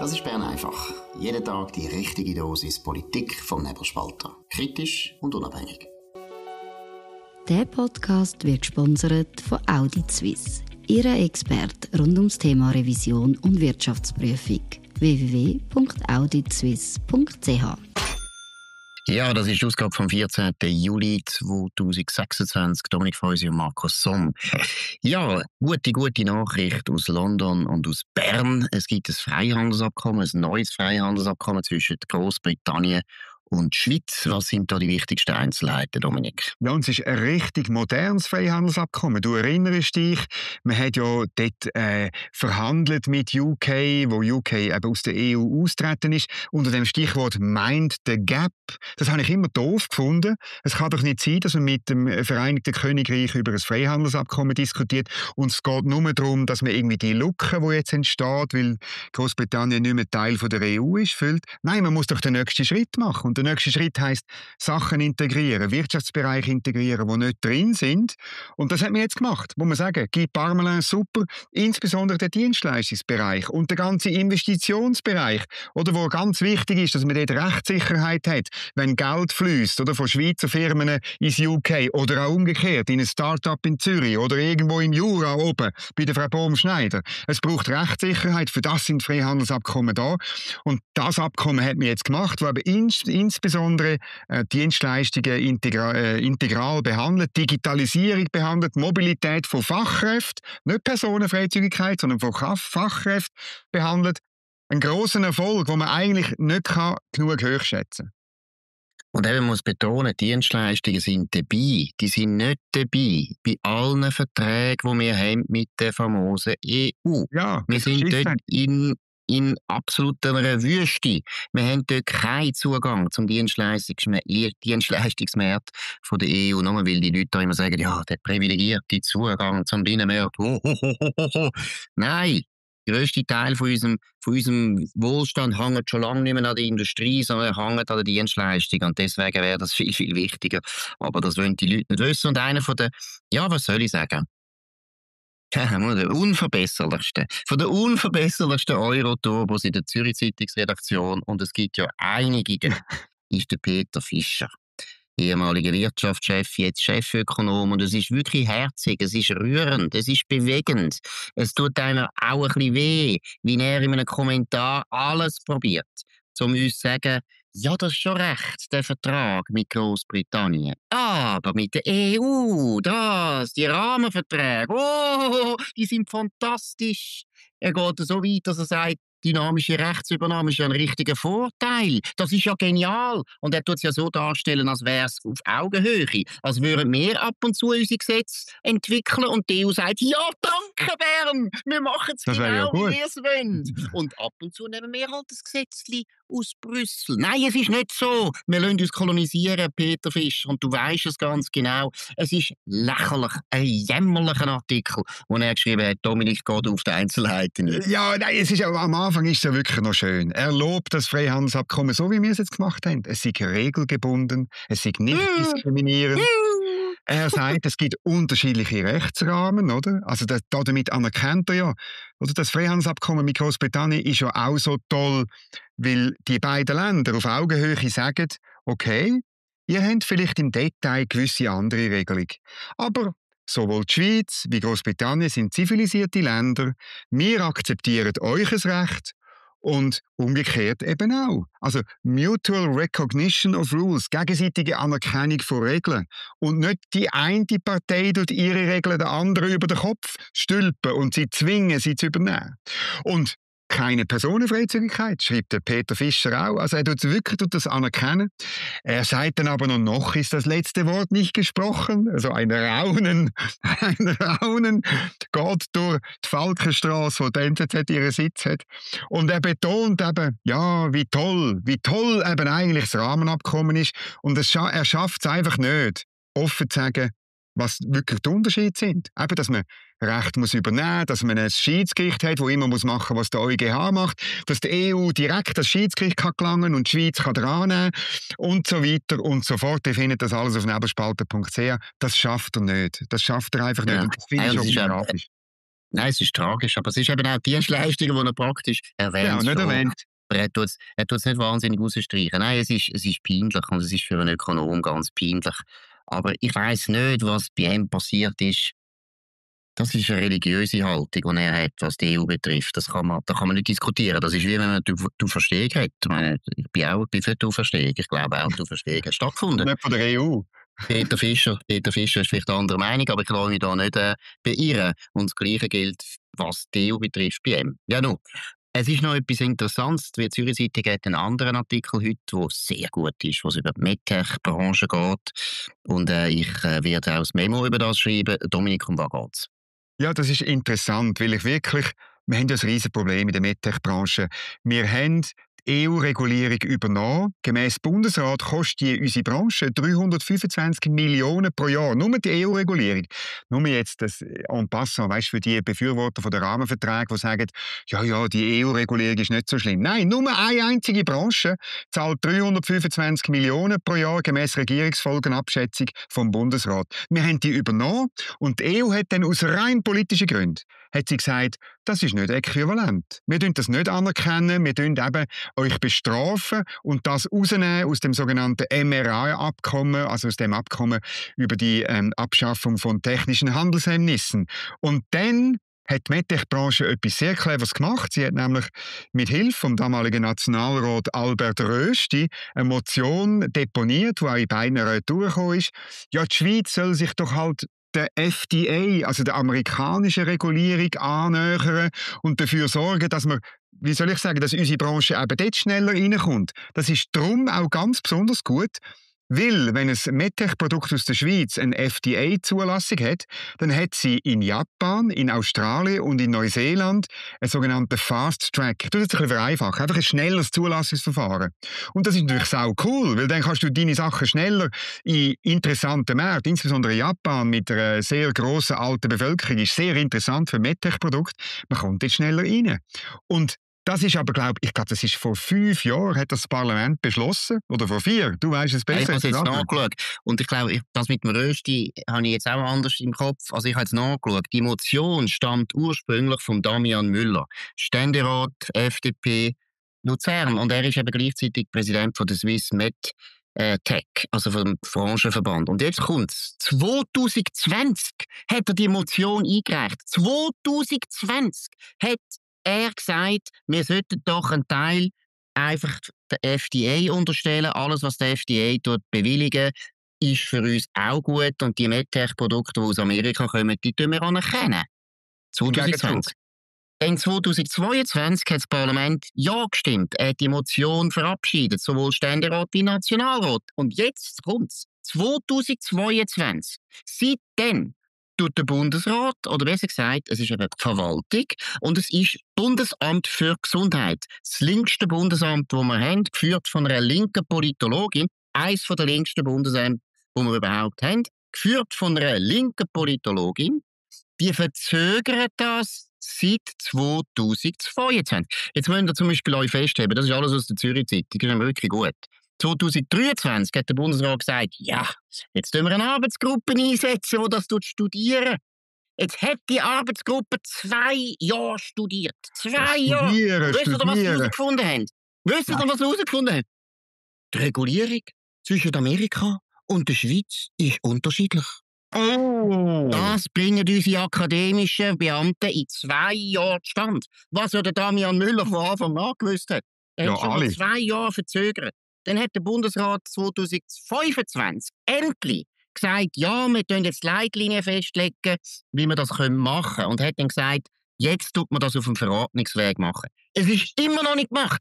Das ist Bern einfach. Jeden Tag die richtige Dosis Politik vom Nebelspalter. Kritisch und unabhängig. Der Podcast wird gesponsert von Audit Suisse, Ihrer Experte rund ums Thema Revision und Wirtschaftsprüfung. www.auditsuisse.ch. Ja, das ist die Ausgabe vom 14. Juli 2026. Dominik Feusi und Markus Somm. Ja, gute Nachricht aus London und aus Bern. Es gibt ein Freihandelsabkommen, ein neues Freihandelsabkommen zwischen Großbritannien und die Schweiz. Was sind da die wichtigsten Einzelheiten, Dominik? Ja, und es ist ein richtig modernes Freihandelsabkommen. Du erinnerst dich, man hat ja dort verhandelt mit UK, wo UK eben aus der EU austreten ist, unter dem Stichwort «Mind the Gap». Das habe ich immer doof gefunden. Es kann doch nicht sein, dass man mit dem Vereinigten Königreich über ein Freihandelsabkommen diskutiert und es geht nur darum, dass man irgendwie die Lücke, die jetzt entsteht, weil Großbritannien nicht mehr Teil von der EU ist, füllt. Nein, man muss doch den nächsten Schritt machen. Und der nächste Schritt heisst, Sachen integrieren, Wirtschaftsbereiche integrieren, die nicht drin sind. Und das hat man jetzt gemacht. Muss man sagen, Guy Parmelin super, insbesondere der Dienstleistungsbereich und der ganze Investitionsbereich, oder wo ganz wichtig ist, dass man dort Rechtssicherheit hat, wenn Geld fließt oder von Schweizer Firmen ins UK oder auch umgekehrt in ein Start-up in Zürich oder irgendwo im Jura oben bei der Frau Bohm-Schneider. Es braucht Rechtssicherheit, für das sind Freihandelsabkommen da. Und das Abkommen hat man jetzt gemacht, wo aber insbesondere Dienstleistungen integral behandelt, Digitalisierung behandelt, Mobilität von Fachkräften, nicht Personenfreizügigkeit, sondern von Fachkräften behandelt. Ein grosser Erfolg, den man eigentlich nicht genug hochschätzen kann. Und eben muss betonen, Dienstleistungen sind dabei. Die sind nicht dabei bei allen Verträgen, die wir haben mit der famosen EU. Ja, wir sind dort in absoluter Wüste. Wir haben dort keinen Zugang zum Dienstleistungsmarkt von der EU. Nur weil die Leute da immer sagen, ja, der privilegierte Zugang zum Binnenmarkt. Nein, der grösste Teil von unserem Wohlstand hängt schon lange nicht mehr an der Industrie, sondern hängt an der Dienstleistung. Und deswegen wäre das viel, viel wichtiger. Aber das wollen die Leute nicht wissen. Und einer von der, ja, was soll ich sagen? Der unverbesserlichsten Euro-Turbos in der Zürich-Zeitungsredaktion, und es gibt ja einige, ist der Peter Fischer, ehemaliger Wirtschaftschef, jetzt Chefökonom, und es ist wirklich herzig, es ist rührend, es ist bewegend. Es tut einem auch ein bisschen weh, wie er in einem Kommentar alles probiert, um uns zu sagen, ja, das ist schon recht, der Vertrag mit Großbritannien. Aber mit der EU, die Rahmenverträge, die sind fantastisch. Er geht so weit, dass er sagt, dynamische Rechtsübernahme ist ja ein richtiger Vorteil. Das ist ja genial. Und er tut es ja so darstellen, als wäre es auf Augenhöhe. Als würden wir ab und zu unsere Gesetze entwickeln und die EU sagt, ja, danke Bern, wir machen es genau, wie wir es wollen. Und ab und zu nehmen wir halt das Gesetzchen aus Brüssel. Nein, es ist nicht so. Wir lassen uns kolonisieren, Peter Fischer, und du weisst es ganz genau. Es ist lächerlich, ein jämmerlicher Artikel, den er geschrieben hat. Dominik geht auf die Einzelheiten nicht. Ja, nein, es ist am Anfang ist es ja wirklich noch schön. Er lobt das Freihandelsabkommen, so wie wir es jetzt gemacht haben. Es sei regelgebunden, es sei nicht diskriminierend. Er sagt, es gibt unterschiedliche Rechtsrahmen, oder? Also damit anerkennt er ja. Oder das Freihandelsabkommen mit Großbritannien ist ja auch so toll, weil die beiden Länder auf Augenhöhe sagen, okay, ihr habt vielleicht im Detail gewisse andere Regelungen. Aber sowohl die Schweiz wie Großbritannien sind zivilisierte Länder. Wir akzeptieren euch Recht und umgekehrt eben auch. Also Mutual Recognition of Rules, gegenseitige Anerkennung von Regeln. Und nicht die eine Partei tut ihre Regeln der anderen über den Kopf stülpen und sie zwingen, sie zu übernehmen. Und keine Personenfreizügigkeit, schreibt der Peter Fischer auch. Also er tut das anerkennen. Er sagt dann aber noch ist das letzte Wort nicht gesprochen. Also ein Raunen geht durch die Falkenstrasse, wo die NZZ ihren Sitz hat. Und er betont eben, ja, wie toll eben eigentlich das Rahmenabkommen ist. Und er schafft es einfach nicht, offen zu sagen, was wirklich die Unterschiede sind. Eben, dass man Recht muss übernehmen, dass man ein Schiedsgericht hat, das immer machen muss, was der EuGH macht, dass die EU direkt das Schiedsgericht kann gelangen und die Schweiz kann dran nehmen und so weiter und so fort. Ihr findet das alles auf nebelspalter.ch. Das schafft er nicht. Das schafft er einfach nicht. Und das finde ich schon grafisch. Nein, es ist tragisch, aber es ist eben auch Dienstleistungen, die er praktisch Ja, erwähnt nicht schon. erwähnt. Aber er tut's nicht wahnsinnig rausstreichen. Nein, es ist peinlich und es ist für einen Ökonom ganz peinlich. Aber ich weiss nicht, was bei ihm passiert ist. Das ist eine religiöse Haltung, die er hat, was die EU betrifft. Da kann man nicht diskutieren. Das ist wie wenn man die Auferstehung hat. Ich meine, bin für die Auferstehung. Ich glaube auch, die Auferstehung hat stattgefunden. Nicht von der EU. Peter Fischer ist vielleicht eine andere Meinung, aber ich lasse mich da nicht beirren. Und das Gleiche gilt, was die EU betrifft, bei ihm. Ja, nun. Es ist noch etwas Interessantes. Die Zürich Zeitung hat einen anderen Artikel heute, der sehr gut ist, wo es über die MedTech-Branche geht. Und ich werde auch das Memo über das schreiben. Dominik, um was geht's? Ja, das ist interessant, weil wir haben ja ein riesiges Problem in der MedTech-Branche. Wir haben die EU-Regulierung übernommen. Gemäss Bundesrat kostet die unsere Branche 325 Millionen pro Jahr. Nur die EU-Regulierung. Nur jetzt das en passant, weißt, für die Befürworter von der Rahmenverträge, die sagen, ja, die EU-Regulierung ist nicht so schlimm. Nein, nur eine einzige Branche zahlt 325 Millionen pro Jahr gemäss Regierungsfolgenabschätzung vom Bundesrat. Wir haben die übernommen und die EU hat dann aus rein politischen Gründen hat sie gesagt, das ist nicht äquivalent. Wir anerkennen das nicht anerkennen, wir eben euch bestrafen und das rausnehmen aus dem sogenannten MRA-Abkommen, also aus dem Abkommen über die Abschaffung von technischen Handelshemmnissen. Und dann hat die MedTech-Branche etwas sehr Cleveres gemacht. Sie hat nämlich mit Hilfe vom damaligen Nationalrat Albert Rösti eine Motion deponiert, die auch in beiden Räten durchgekommen ist. Ja, die Schweiz soll sich doch halt der FDA, also der amerikanischen Regulierung, annähern und dafür sorgen, dass wir, wie soll ich sagen, dass unsere Branche eben dort schneller reinkommt. Das ist darum auch ganz besonders gut, weil, wenn ein MedTech-Produkt aus der Schweiz eine FDA-Zulassung hat, dann hat sie in Japan, in Australien und in Neuseeland einen sogenannten Fast-Track. Ich tue das ein bisschen vereinfachen. Einfach ein schnelleres Zulassungsverfahren. Und das ist natürlich sau cool, weil dann kannst du deine Sachen schneller in interessanten Märkten, insbesondere Japan mit einer sehr grossen alten Bevölkerung, ist sehr interessant für MedTech-Produkte. Man kommt jetzt schneller rein. Und das ist aber, ich glaube, das ist vor 5 Jahren hat das Parlament beschlossen. Oder vor 4. Du weißt es besser. Ich habe es jetzt nachgeschaut. Und ich glaube, das mit dem Rösti habe ich jetzt auch anders im Kopf. Also ich habe jetzt nachgeschaut. Die Motion stammt ursprünglich von Damian Müller, Ständerat FDP Luzern. Und er ist eben gleichzeitig Präsident von der Swiss Med Tech, also vom Branchenverband. Und jetzt kommt es. 2020 hat er die Motion eingereicht. 2020 hat er gesagt, wir sollten doch einen Teil einfach der FDA unterstellen. Alles, was der FDA dort bewilligen, ist für uns auch gut. Und die MedTech-Produkte, die aus Amerika kommen, die tun wir anerkennen. 2020. Dann 2022 hat das Parlament ja gestimmt. Er hat die Motion verabschiedet, sowohl Ständerat wie Nationalrat. Und jetzt kommt es. 2022. Seitdem tut der Bundesrat, oder besser gesagt, es ist eine Verwaltung und es ist Bundesamt für Gesundheit. Das linkste Bundesamt, das wir haben, geführt von einer linken Politologin, eines der linksten Bundesämter, die wir überhaupt haben, geführt von einer linken Politologin, die verzögert das seit 2022. Jetzt müsst ihr zum Beispiel euch festheben, das ist alles aus der Zürich Zeitung, das ist wirklich gut. 2023 hat der Bundesrat gesagt, ja, jetzt tun wir eine Arbeitsgruppe einsetzen, die das studieren. Jetzt hat die Arbeitsgruppe 2 Jahre studiert. 2 Jahre. Wisst ihr, was sie herausgefunden haben? Wisst ihr, was sie herausgefunden haben? Die Regulierung zwischen Amerika und der Schweiz ist unterschiedlich. Oh! Das bringen unsere akademischen Beamten in 2 Jahren zustande. Was ja der Damian Müller von Anfang an gewusst hat. Er hat schon mal 2 Jahre verzögert. Dann hat der Bundesrat 2025 endlich gesagt, ja, wir tun jetzt Leitlinien festlegen, wie wir das machen können. Und hat dann gesagt, jetzt tut man das auf dem Verordnungsweg machen. Es ist immer noch nicht gemacht.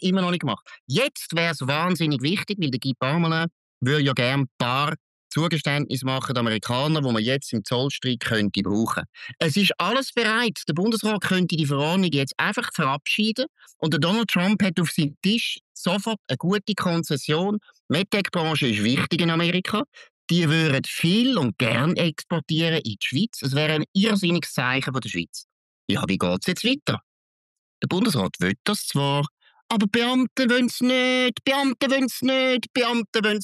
Jetzt wäre es wahnsinnig wichtig, weil der Guy Parmelin würde ja gerne ein paar Zugeständnisse machen, die Amerikaner, die man jetzt im Zollstreit könnte brauchen. Es ist alles bereit. Der Bundesrat könnte die Verordnung jetzt einfach verabschieden und der Donald Trump hat auf seinem Tisch sofort eine gute Konzession. Die MedTech-Branche ist wichtig in Amerika. Die würden viel und gern exportieren in die Schweiz. Es wäre ein irrsinniges Zeichen von der Schweiz. Ja, wie geht es jetzt weiter? Der Bundesrat will das zwar, aber Beamte wollen es nicht.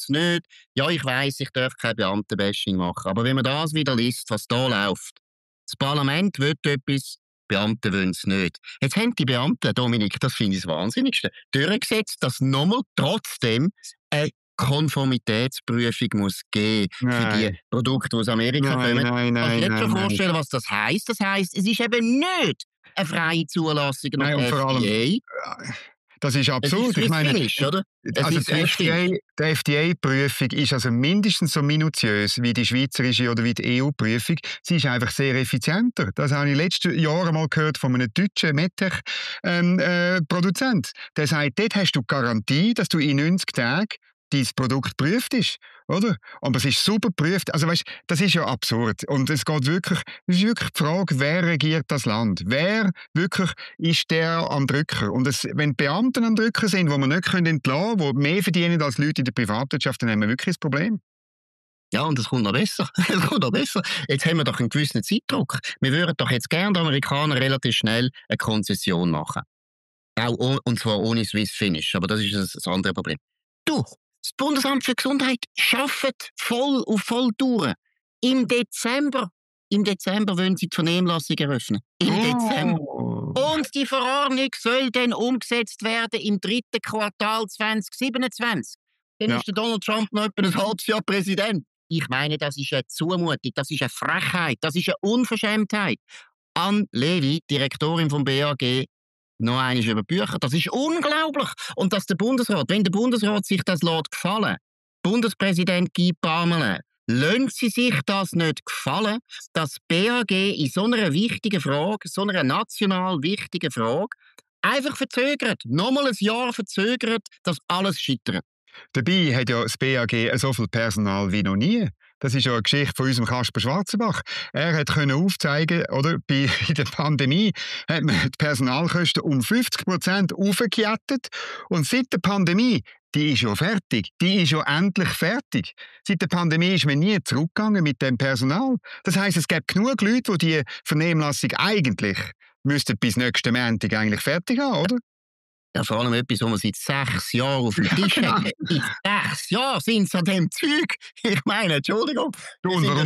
Ja, ich weiss, ich darf kein Beamtenbashing machen, aber wenn man das wieder liest, was da läuft, Das Parlament will etwas, die Beamten wollen es nicht. Jetzt haben die Beamten, Dominik, das finde ich das Wahnsinnigste, durchgesetzt, dass nochmal trotzdem eine Konformitätsprüfung muss geben für die Produkte, die aus Amerika kommen. Kannst du dir jetzt schon vorstellen, was das heisst? Das heisst, es ist eben nicht eine freie Zulassung nach FDA. Das ist absurd. Ich meine, oder? Also die FDA-Prüfung ist also mindestens so minutiös wie die schweizerische oder wie die EU-Prüfung. Sie ist einfach sehr effizienter. Das habe ich letztes Jahr mal gehört von einem deutschen MedTech-Produzent. Der sagt, dort hast du Garantie, dass du in 90 Tagen dein Produkt geprüft ist, oder? Aber es ist super geprüft. Also weißt, das ist ja absurd. Und es ist wirklich die Frage, wer regiert das Land? Wer wirklich ist der am Drücker? Und wenn Beamte am Drücker sind, die wir nicht entlassen können, die mehr verdienen als Leute in der Privatwirtschaft, dann haben wir wirklich ein Problem. Ja, und es kommt noch besser. Es kommt noch besser. Jetzt haben wir doch einen gewissen Zeitdruck. Wir würden doch jetzt gerne den Amerikanern relativ schnell eine Konzession machen. Auch und zwar ohne Swiss Finish. Aber das ist ein anderes Problem. Du! Das Bundesamt für Gesundheit arbeitet voll auf Volltouren. Im Dezember wollen sie die Vernehmlassung eröffnen. Im Dezember. Und die Verordnung soll dann umgesetzt werden im 3. Quartal 2027. Dann ist der Donald Trump noch etwa ein halbes Jahr Präsident. Ich meine, das ist eine Zumutung, das ist eine Frechheit, das ist eine Unverschämtheit. Anne Levy, Direktorin vom BAG, noch einmal über Bücher. Das ist unglaublich. Und dass der Bundesrat, wenn der Bundesrat sich das gefallen lässt, Bundespräsident Guy Parmelin, lassen Sie sich das nicht gefallen, dass BAG in so einer wichtigen Frage, so einer national wichtigen Frage, einfach verzögert, nochmal ein Jahr verzögert, dass alles scheitert. Dabei hat ja das BAG so viel Personal wie noch nie. Das ist ja eine Geschichte von unserem Kasper Schwarzenbach. Er konnte aufzeigen, oder, in der Pandemie hat man die Personalkosten um 50% aufgejättet. Und seit der Pandemie, die ist ja fertig. Die ist ja endlich fertig. Seit der Pandemie ist man nie zurückgegangen mit dem Personal. Das heisst, es gibt genug Leute, die die Vernehmlassung eigentlich müssten bis nächsten Montag eigentlich fertig haben, oder? Ja, vor allem etwas, was wir seit 6 Jahren auf dem Tisch haben. Seit 6 Jahren sind sie an dem Zeug. Ich meine, Entschuldigung. Und warum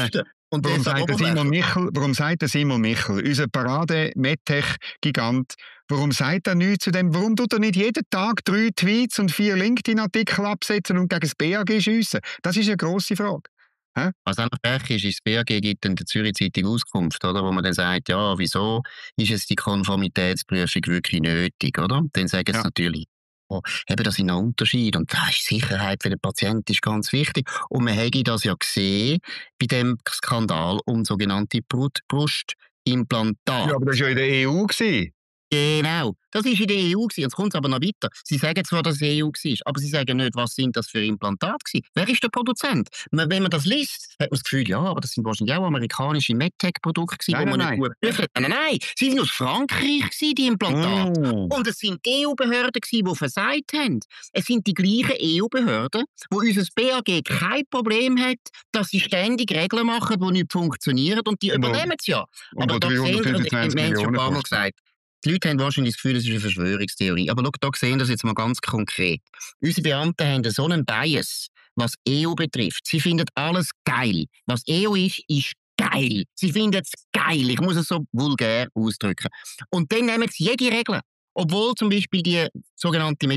sagt der Simon Michel, unser Parade-MedTech-Gigant, warum sagt er nichts zu dem? Warum tut er nicht jeden Tag 3 Tweets und 4 LinkedIn-Artikel absetzen und gegen das BAG schiessen? Das ist eine grosse Frage. Was einfach frech ist, das BAG gibt dann der Zürich Zeitung Auskunft, oder? Wo man dann sagt, ja, wieso ist es die Konformitätsprüfung wirklich nötig, oder? Dann sagen sie natürlich, oh, eben, das sind noch Unterschiede und da ist Sicherheit für den Patienten ist ganz wichtig. Und man hätte das ja gesehen bei dem Skandal um sogenannte Brustimplantate. Ja, aber das war ja in der EU. Genau, das war in der EU. Jetzt kommt es aber noch weiter. Sie sagen zwar, dass es EU war, aber sie sagen nicht, was sind das für Implantate gewesen. Wer ist der Produzent? Wenn man das liest, hat man das Gefühl, ja, aber das sind wahrscheinlich auch amerikanische MedTech-Produkte gewesen, die man nicht gut prüfen. Nein, sie sind aus Frankreich gewesen, die Implantate. Und es sind EU-Behörden gewesen, die versagt haben. Es sind die gleichen EU-Behörden, wo unser BAG kein Problem hat, dass sie ständig Regeln machen, die nicht funktionieren und die übernehmen es ja. Aber da sehen wir, wir haben es schon ein paar Mal gesagt, die Leute haben wahrscheinlich das Gefühl, es ist eine Verschwörungstheorie. Aber schau, da sehen wir das jetzt mal ganz konkret. Unsere Beamten haben so einen Bias, was EU betrifft. Sie finden alles geil. Was EU ist, ist geil. Sie finden es geil. Ich muss es so vulgär ausdrücken. Und dann nehmen sie jede Regel. Obwohl zum Beispiel die sogenannte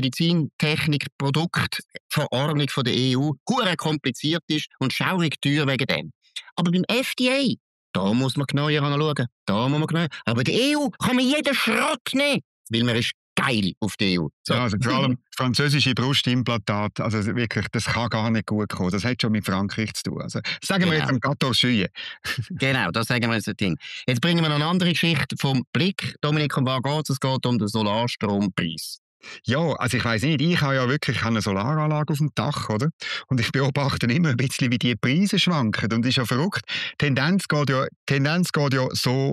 Medizintechnik-Produktverordnung von der EU hure kompliziert ist und schaurig teuer wegen dem. Aber beim FDA, da muss man genauer anschauen. Aber die EU kann man jeden Schrott nehmen, weil man ist geil auf die EU. So. Ja, also vor allem französische Brustimplantate, also wirklich, das kann gar nicht gut kommen. Das hat schon mit Frankreich zu tun. Also, das sagen wir jetzt am Gâteau Juillet. Genau, das sagen wir jetzt ein Ding. Jetzt bringen wir noch eine andere Geschichte vom Blick. Dominik, um was geht es? Es geht um den Solarstrompreis. Ja, also ich weiss nicht, ich habe ja wirklich eine Solaranlage auf dem Dach, oder? Und ich beobachte immer ein bisschen, wie die Preise schwanken. Und das ist ja verrückt. Die Tendenz geht ja so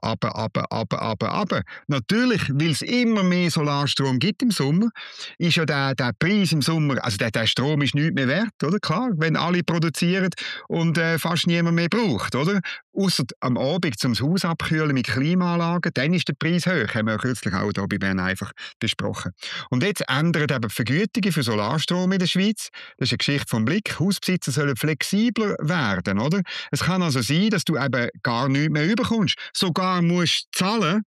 runter. Natürlich, weil es immer mehr Solarstrom gibt im Sommer, ist ja der Preis im Sommer, also der Strom ist nichts mehr wert, oder? Klar, wenn alle produzieren und fast niemand mehr braucht, oder? Ausser am Abend zum Haus abkühlen mit Klimaanlagen, dann ist der Preis hoch. Haben wir ja kürzlich auch hier bei Bern einfach besprochen. Und jetzt ändern eben die Vergütungen für Solarstrom in der Schweiz. Das ist eine Geschichte vom Blick. Hausbesitzer sollen flexibler werden, oder? Es kann also sein, dass du eben gar nichts mehr überkommst. Sogar musst zahlen,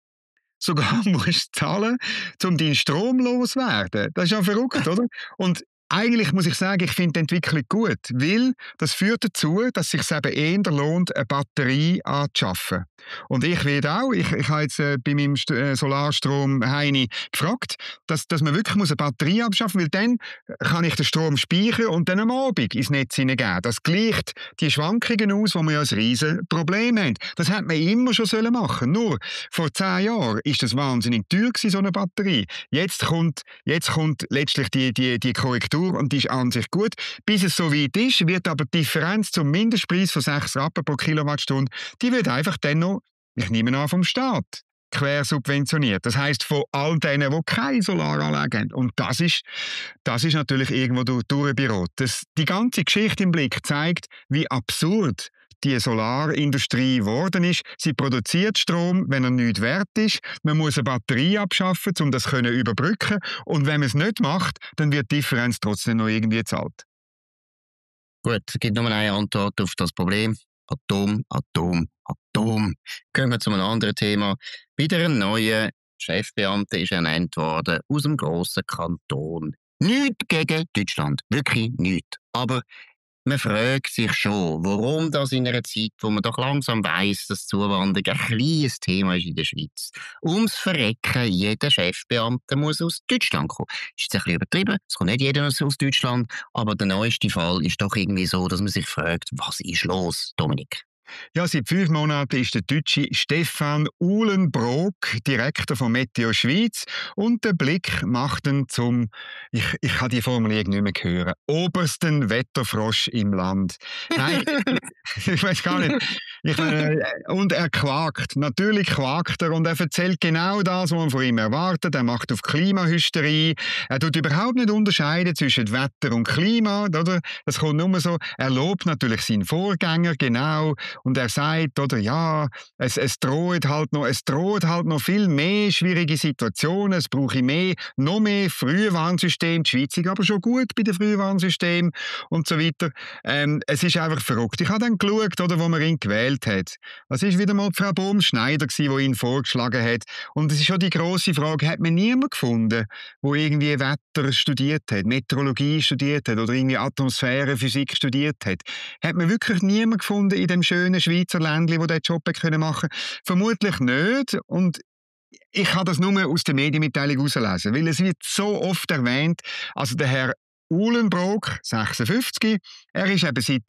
um deinen Strom loszuwerden. Das ist ja verrückt, oder? Und eigentlich muss ich sagen, ich finde die Entwicklung gut, weil das führt dazu, dass es sich eben eher lohnt, eine Batterie anzuschaffen. Und ich habe jetzt bei meinem Solarstrom Heini gefragt, dass man wirklich eine Batterie abschaffen muss, weil dann kann ich den Strom speichern und dann am Abend ins Netz hineingeben. Das gleicht die Schwankungen aus, die wir ja ein riesen Problem haben. Das hätte man immer schon machen sollen. Nur vor 10 Jahren ist das wahnsinnig teuer gewesen, so eine Batterie. Jetzt kommt letztlich die Korrektur und die ist an sich gut. Bis es so weit ist, wird aber die Differenz zum Mindestpreis von 6 Rappen pro Kilowattstunde, die wird einfach dann noch, ich nehme an, vom Staat quersubventioniert. Das heisst, von all denen, die keine Solaranlage haben. Und das ist natürlich irgendwo durchgerot. Die ganze Geschichte im Blick zeigt, wie absurd die Solarindustrie geworden ist. Sie produziert Strom, wenn er nichts wert ist. Man muss eine Batterie abschaffen, um das zu überbrücken. Und wenn man es nicht macht, dann wird die Differenz trotzdem noch irgendwie gezahlt. Gut, es gibt nur eine Antwort auf das Problem. Atom. Gehen wir zu einem anderen Thema. Wieder ein neuer Chefbeamter ist ernannt worden aus dem grossen Kanton. Nichts gegen Deutschland, wirklich nichts. Aber man fragt sich schon, warum das in einer Zeit, wo man doch langsam weiss, dass Zuwanderung ein kleines Thema ist in der Schweiz. Ums Verrecken, jeder Chefbeamte muss aus Deutschland kommen. Ist jetzt ein bisschen übertrieben, es kommt nicht jeder aus Deutschland, aber der neueste Fall ist doch irgendwie so, dass man sich fragt, was ist los, Dominik? Ja, seit 5 Monaten ist der Deutsche Stefan Uhlenbrock Direktor von Meteo Schweiz und der Blick macht ihn zum, ich kann die Formulierung nicht mehr hören, obersten Wetterfrosch im Land. Nein, ich weiß gar nicht. Und er quakt. Natürlich quakt er und er erzählt genau das, was man von ihm erwartet. Er macht auf Klimahysterie. Er tut überhaupt nicht unterscheiden zwischen Wetter und Klima, oder? Das kommt nur so. Er lobt natürlich seinen Vorgänger, genau. Und er sagt, oder ja, es droht halt noch viel mehr schwierige Situationen, es brauche noch mehr Frühwarnsysteme. Die Schweiz ist aber schon gut bei den Frühwarnsystemen und so weiter. Es ist einfach verrückt. Ich habe dann geschaut, oder, wo man ihn gewählt hat. Das war wieder mal Frau Bohm-Schneider, die ihn vorgeschlagen hat. Und es ist schon die grosse Frage, hat man niemanden gefunden, der irgendwie Wetter studiert hat, Meteorologie studiert hat oder irgendwie Atmosphärenphysik studiert hat? Hat man wirklich niemanden gefunden in dem schönen Schweizer Ländchen, die diesen Job machen können? Vermutlich nicht. Und ich kann das nur aus der Medienmitteilung herauslesen, weil es wird so oft erwähnt. Also der Herr Uhlenbrock, 56, er ist eben seit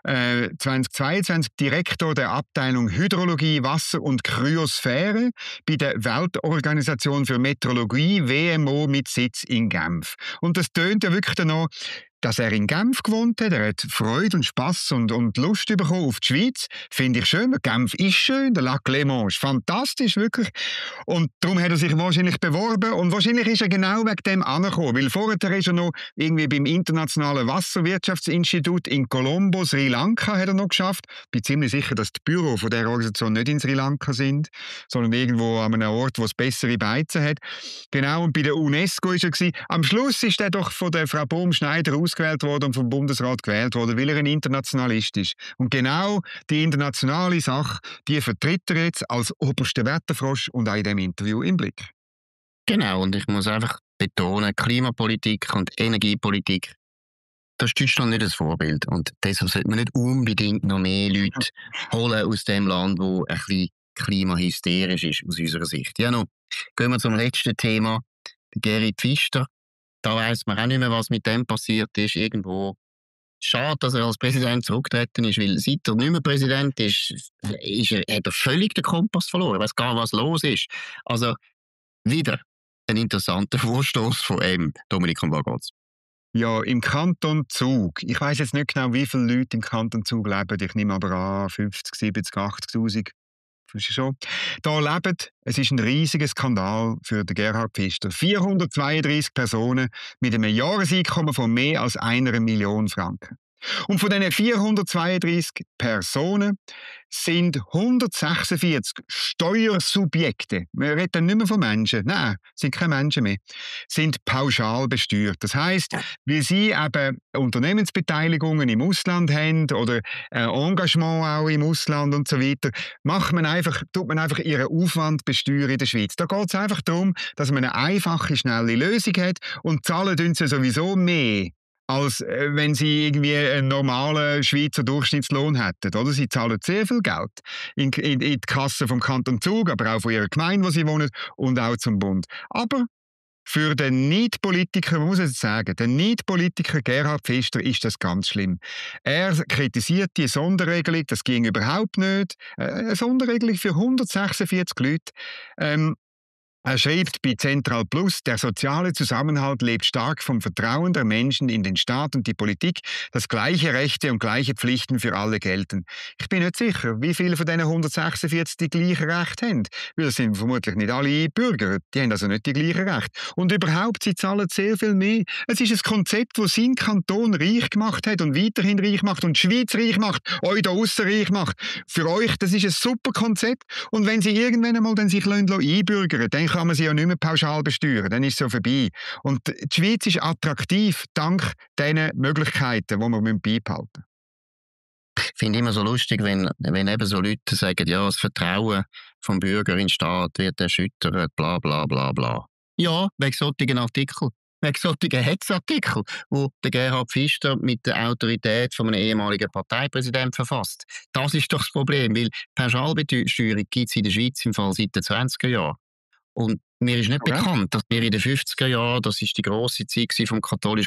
2022 Direktor der Abteilung Hydrologie, Wasser und Kryosphäre bei der Weltorganisation für Meteorologie, WMO, mit Sitz in Genf. Und das tönt ja wirklich danach, dass er in Genf gewohnt hat. Er hat Freude und Spass und Lust bekommen auf die Schweiz. Finde ich schön. Genf ist schön. Der Lac Léman ist fantastisch, wirklich. Und darum hat er sich wahrscheinlich beworben. Und wahrscheinlich ist er genau wegen dem angekommen. Weil vorher ist er noch irgendwie beim Internationalen Wasserwirtschaftsinstitut in Colombo, Sri Lanka, hat er noch geschafft. Ich bin ziemlich sicher, dass die Büro von dieser Organisation nicht in Sri Lanka sind, sondern irgendwo an einem Ort, wo es bessere Beizen hat. Genau, und bei der UNESCO war er gewesen. Am Schluss ist er doch von der Frau Bohm-Schneider ausgewählt worden und vom Bundesrat gewählt worden, weil er ein Internationalist ist. Und genau die internationale Sache, die vertritt er jetzt als oberster Wetterfrosch und auch in diesem Interview im Blick. Genau, und ich muss einfach betonen, Klimapolitik und Energiepolitik, das ist Deutschland nicht das Vorbild. Und deshalb sollte man nicht unbedingt noch mehr Leute holen aus dem Land, wo ein bisschen klimahysterisch ist, aus unserer Sicht. Ja, noch gehen wir zum letzten Thema. Gerrit Pfister. Da weiss man auch nicht mehr, was mit dem passiert ist. Irgendwo schade, dass er als Präsident zurückgetreten ist, weil seit er nicht mehr Präsident ist, hat er völlig den Kompass verloren. Ich weiss gar nicht, was los ist. Also wieder ein interessanter Vorstoß von Dominik, um was geht's? Ja, im Kanton Zug. Ich weiss jetzt nicht genau, wie viele Leute im Kanton Zug leben. Ich nehme aber an, 50, 70, 80'000. Schon. Da leben, es ist ein riesiger Skandal für den Gerhard Pfister. 432 Personen mit einem Jahreseinkommen von mehr als 1 Million Franken. Und von diesen 432 Personen sind 146 Steuersubjekte, wir reden nicht mehr von Menschen, nein, sind keine Menschen mehr, sind pauschal besteuert. Das heisst, weil sie eben Unternehmensbeteiligungen im Ausland haben oder Engagement auch im Ausland und so weiter, tut man einfach ihren Aufwand besteuern in der Schweiz. Da geht es einfach darum, dass man eine einfache, schnelle Lösung hat und zahlen sie sowieso mehr, als wenn sie irgendwie einen normalen Schweizer Durchschnittslohn hätten. Oder? Sie zahlen sehr viel Geld in die Kasse vom Kanton Zug, aber auch von ihrer Gemeinde, wo sie wohnen, und auch zum Bund. Aber für den Nicht-Politiker, man muss es sagen, der Nicht-Politiker Gerhard Pfister ist das ganz schlimm. Er kritisiert die Sonderregelung, das ging überhaupt nicht. Eine Sonderregelung für 146 Leute. Er schreibt bei Central Plus, der soziale Zusammenhalt lebt stark vom Vertrauen der Menschen in den Staat und die Politik, dass gleiche Rechte und gleiche Pflichten für alle gelten. Ich bin nicht sicher, wie viele von diesen 146 die gleichen Rechte haben, weil das sind vermutlich nicht alle Bürger, die haben also nicht die gleichen Rechte. Und überhaupt, sie zahlen sehr viel mehr. Es ist ein Konzept, das seinen Kanton reich gemacht hat und weiterhin reich macht und die Schweiz reich macht, euch da aussen reich macht. Für euch, das ist ein super Konzept. Und wenn sie irgendwann einmal dann sich einbürgern, dann kann man sie ja nicht mehr pauschal besteuern, dann ist es so vorbei. Und die Schweiz ist attraktiv, dank diesen Möglichkeiten, die wir beibehalten müssen. Ich finde immer so lustig, wenn eben so Leute sagen, ja, das Vertrauen vom Bürger in den Staat wird erschüttert, bla bla bla bla. Ja, wegen solchen Artikeln. Wegen solchen Hetzartikel, wo der Gerhard Pfister mit der Autorität von einem ehemaligen Parteipräsidenten verfasst. Das ist doch das Problem, weil Pauschalbesteuerung gibt es in der Schweiz im Fall seit den 20er Jahren. Und mir ist nicht bekannt, dass wir in den 50er Jahren, das ist die grosse Zeit vom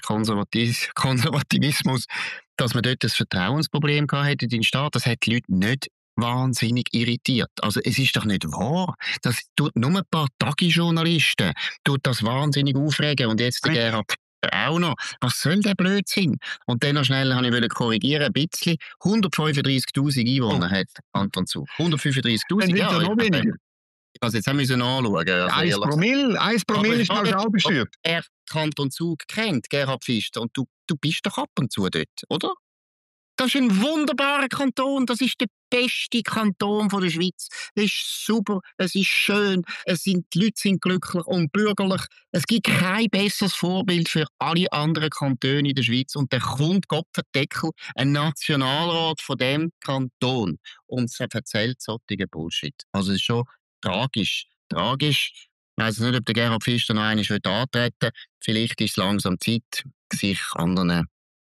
Katholisch-Konservativismus, dass man dort ein Vertrauensproblem gehabt in den Staat. Das hat die Leute nicht wahnsinnig irritiert. Also es ist doch nicht wahr. Das tut nur ein paar Tagesjournalisten das wahnsinnig aufregen. Und jetzt der Gerhard auch noch. Was soll der Blödsinn? Und dann noch schnell wollte ich korrigieren, ein bisschen. 135'000 Einwohner hat Kanton Zug. 135'000, ja. Noch weniger. Also jetzt haben wir es anschauen. Also 1 Promille ist pauschal besteuert. Er Kanton Zug kennt, Gerhard Pfister, und du bist doch ab und zu dort, oder? Das ist ein wunderbarer Kanton, das ist der beste Kanton der Schweiz. Es ist super, es ist schön, die Leute sind glücklich und bürgerlich. Es gibt kein besseres Vorbild für alle anderen Kantone in der Schweiz. Und dann kommt Gottverdeckel, ein Nationalrat von dem Kanton, und er erzählt solche Bullshit. Also es ist schon tragisch. Ich weiss nicht, ob der Gerhard Pfister noch einmal antreten will. Vielleicht ist es langsam Zeit, sich anderen,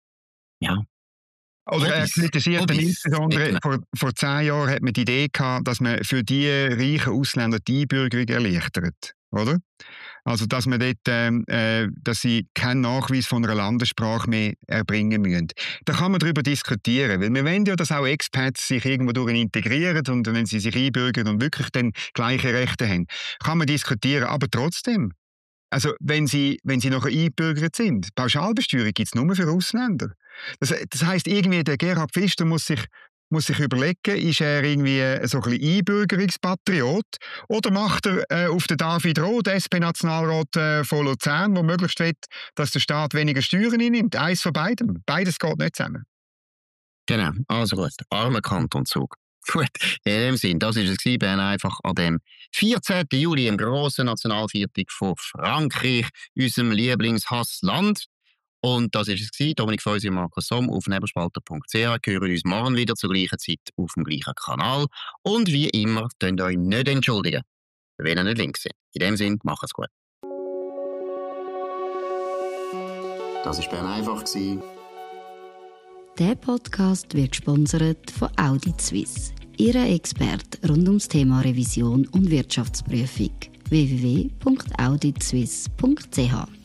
Oder er kritisiert dann insbesondere, vor 10 Jahren hat man die Idee gehabt, dass man für die reichen Ausländer die Einbürgerung erleichtert, oder? Also, dass man dort, dass sie keinen Nachweis von einer Landessprache mehr erbringen müssen. Da kann man darüber diskutieren, weil wir wollen ja, dass auch Expats sich irgendwo durch integrieren und wenn sie sich einbürgern und wirklich dann gleiche Rechte haben, kann man diskutieren, aber trotzdem. Also, wenn sie nachher eingebürgert sind, Pauschalbesteuerung gibt es nur für Ausländer. Das heisst, irgendwie der Gerhard Pfister muss sich überlegen, ist er irgendwie so ein bisschen Einbürgerungspatriot oder macht er auf den David Roth, SP-Nationalrat von Luzern, der möglichst will, dass der Staat weniger Steuern einnimmt? Eins von beidem. Beides geht nicht zusammen. Genau, also gut. Armer Kanton Zug. Gut, in dem Sinn, das war es, Bern einfach an dem 14. Juli, im grossen Nationalviertag von Frankreich, unserem Lieblingshassland. Und das war es, Dominik Feusi und Markus Somm auf nebelspalter.ch. Hören uns morgen wieder zur gleichen Zeit auf dem gleichen Kanal. Und wie immer, könnt ihr euch nicht entschuldigen, wenn ihr nicht links seid. In dem Sinn, macht es gut. Das war Bern einfach. Der Podcast wird gesponsert von Audit Suisse, Ihrer Experte rund ums Thema Revision und Wirtschaftsprüfung. www.auditsuisse.ch